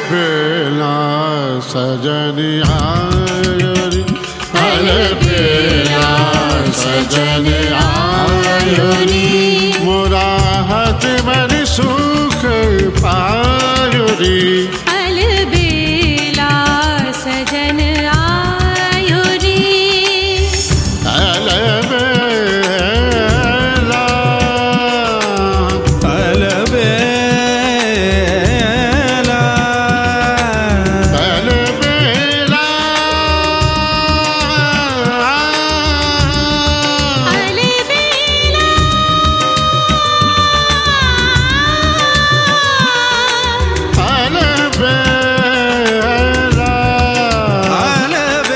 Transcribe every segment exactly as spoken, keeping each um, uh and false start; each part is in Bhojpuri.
बेला सजन आयो रे, अल बेला सजन आयो रे, मोरा हाथ में सुख पायो रे, अल बेला सजन आयो रे, अल बेला अल बेला अल बेला अल बेला अल बेला अल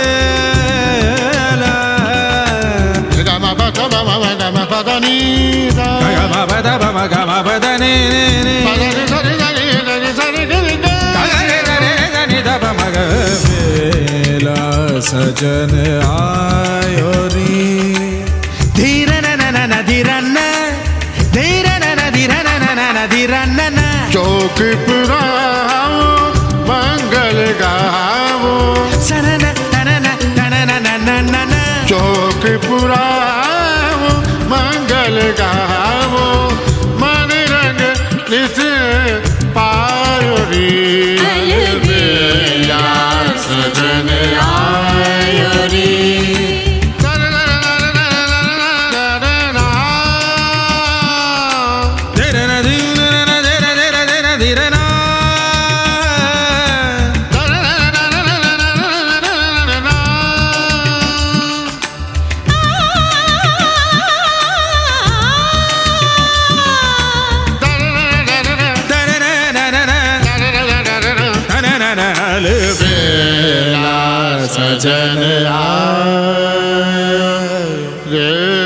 बेला गमा पदा गमा गमा पदा नी दा गमा पदा गमा गमा पदा नी नी पदा नी सा नी सा नी सा नी सा नी गा गरे गरे गनि दा मग बेला सजन आयो रे, धीर न न न न धीर न धीर न न धीर न न न न धीर न न चौक पुराओ मंगल गावो, सन न न न न न न न न न चौक पुराओ मंगल गावो, मन रंग नित पायो रे, अल बेला सजन आयो रे, धीर न धीर न धीर धीर धीर धीर न अल बेला सजन आयो रे।